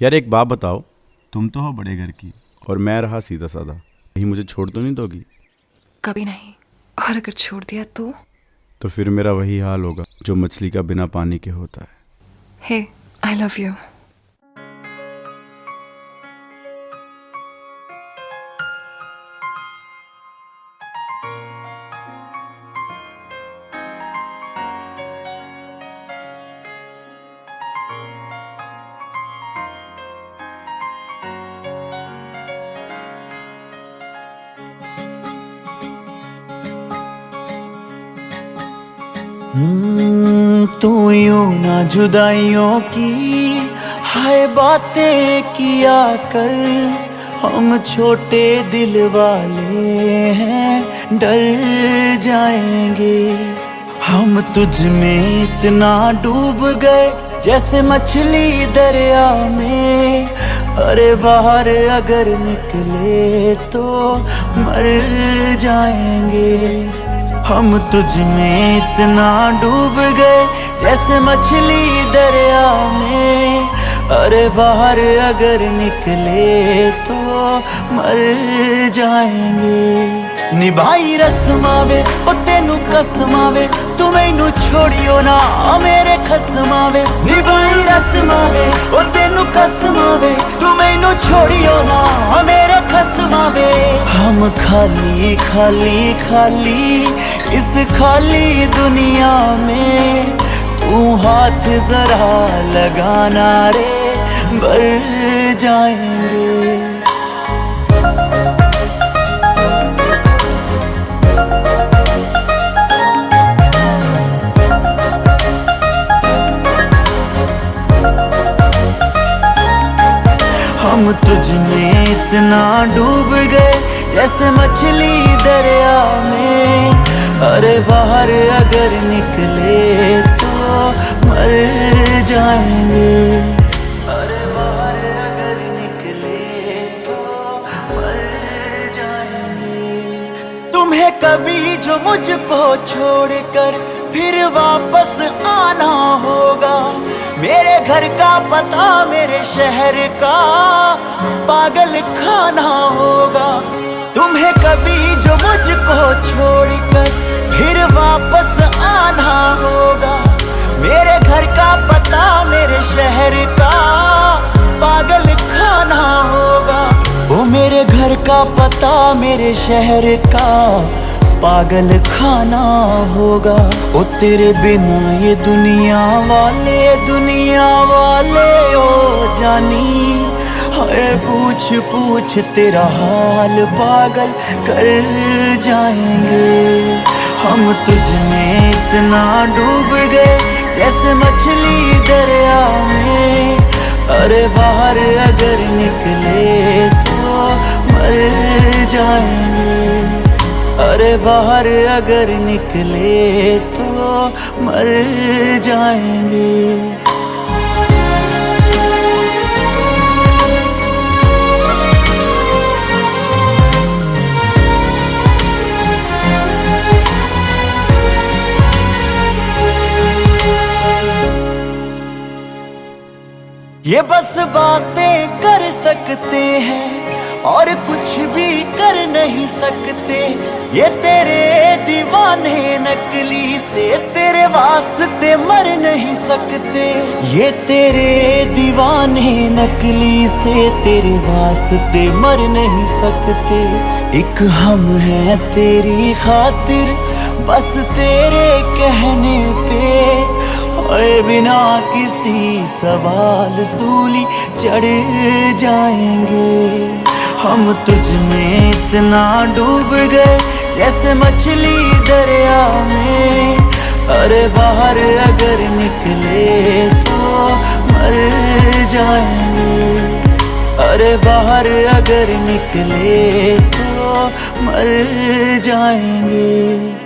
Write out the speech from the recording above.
यार एक बात बताओ, तुम तो हो बड़े घर की और मैं रहा सीधा साधा, कहीं मुझे छोड़ तो नहीं दोगी? कभी नहीं। और अगर छोड़ दिया तो फिर मेरा वही हाल होगा जो मछली का बिना पानी के होता है। Hey, I love you. तू यूं ना जुदाइयों की हाय बातें किया कर, हम छोटे दिल वाले हैं डर जाएंगे। हम तुझ में इतना डूब गए जैसे मछली दरिया में, अरे बाहर अगर निकले तो मर जाएंगे। हम तुझ में इतना डूब गए जैसे मछली दरिया में, अरे बाहर अगर निकले तो मर जाएंगे। निभाई रस्मावे ओ तेनू कसमावे, तू मैनू छोड़ियो ना मेरे खसमावे। निभाई रस्मावे ओ तेनू कसमावे, तू मैनू छोड़ियो ना मेरे खसमावे। हम खाली खाली खाली इस खाली दुनिया में, तू हाथ जरा लगाना रे भर जाएंगे। हम तुझ में इतना डूब गए जैसे मछली दरिया में, अरे बाहर अगर निकले तो मर जाएंगे। अरे बाहर अगर निकले तो मर जाएंगे। तुम्हें कभी जो मुझको छोड़कर फिर वापस आना होगा, मेरे घर का पता मेरे शहर का पागल खाना होगा। तुम्हें कभी जो मुझको छोड़कर फिर वापस आना होगा, मेरे घर का पता मेरे शहर का पागल खाना होगा। वो मेरे घर का पता मेरे शहर का पागल खाना होगा। ओ तेरे बिना ये दुनिया वाले ओ जानी, हाय पूछ पूछ तेरा हाल पागल कर जाएंगे। हम तुझ में इतना डूब गए जैसे मछली दरिया में, अरे बाहर अगर निकले तो मर जाएंगे। अरे बाहर अगर निकले तो मर जाएंगे। ये बस बातें कर सकते हैं और कुछ भी कर नहीं सकते। ये तेरे दीवाने नकली से तेरे वास्ते मर नहीं सकते। ये तेरे दीवाने नकली से तेरे वास्ते मर नहीं सकते। एक हम हैं तेरी खातिर बस तेरे कहने पे, ओए बिना किसी सवाल सूली चढ़ जाएंगे। हम तुझ में इतना डूब गए जैसे मछली दरिया में, अरे बाहर अगर निकले तो मर जाएंगे। अरे बाहर अगर निकले तो मर जाएंगे।